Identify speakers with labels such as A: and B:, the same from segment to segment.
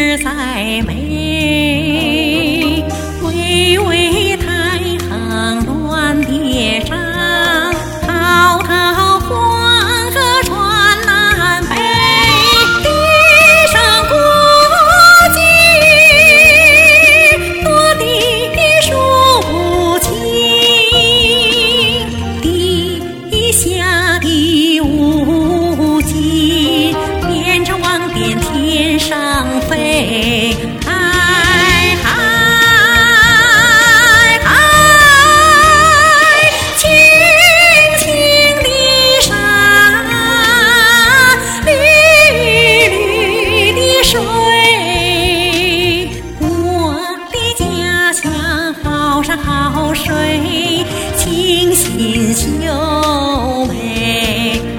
A: 实在美，巍巍太行乱叠嶂，滔滔黄河穿南北，地上国际多的数不清，地下的无际变成望点天上飞。好水清新秀美，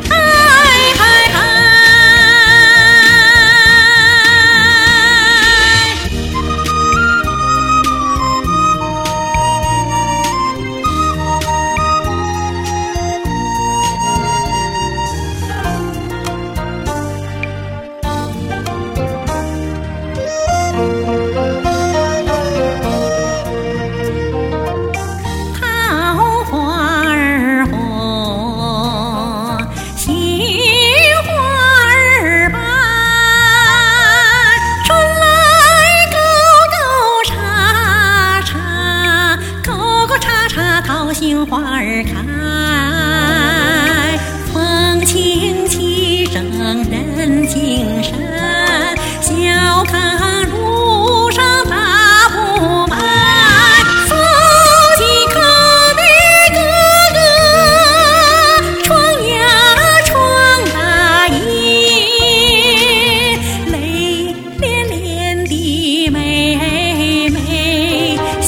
A: 杏花儿开，风轻气正人精神，笑看路上大步迈，走进口的哥哥，闯呀闯啊引，泪涟涟的妹妹笑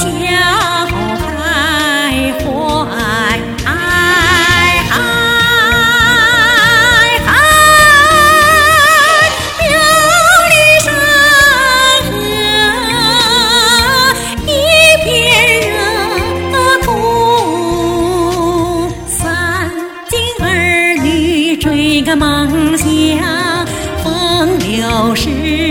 A: 追个梦想，风流诗。